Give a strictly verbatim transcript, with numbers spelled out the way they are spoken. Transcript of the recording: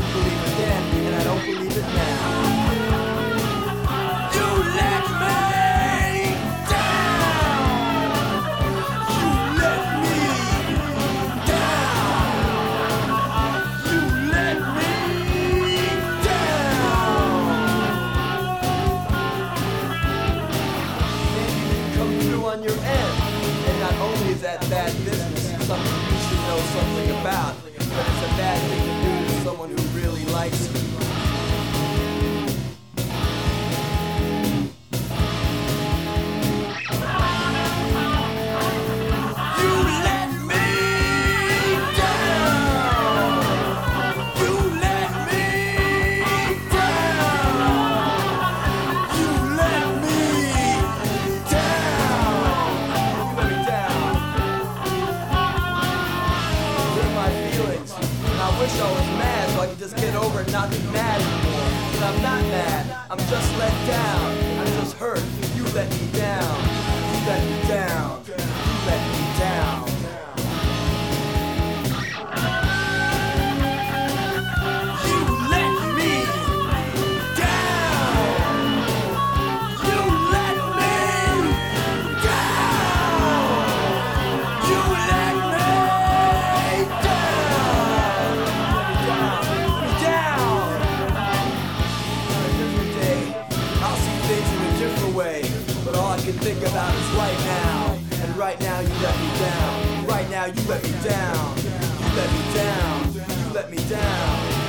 didn't believe it then, and I don't believe it now. You let me down. You let me down. You let me down. And you didn't come through on your end. And not only is that bad business, something you should know something about, but it's a bad thing to do to someone who really likes you. You let me down. You let me down. You let me down. You let me down. Hurt my feelings, and I wish I was mad so I could just get over it and not be mad anymore. But I'm not mad, I'm just let down. I'm just hurt, you let me down. You let me down. You let me down. You let me down. You let me down. You let me down. Down. On a different day, I'll see things in a different way. But all I can think about is right now. And right now you let me down. Right now you let me down. You let me down. You let me down.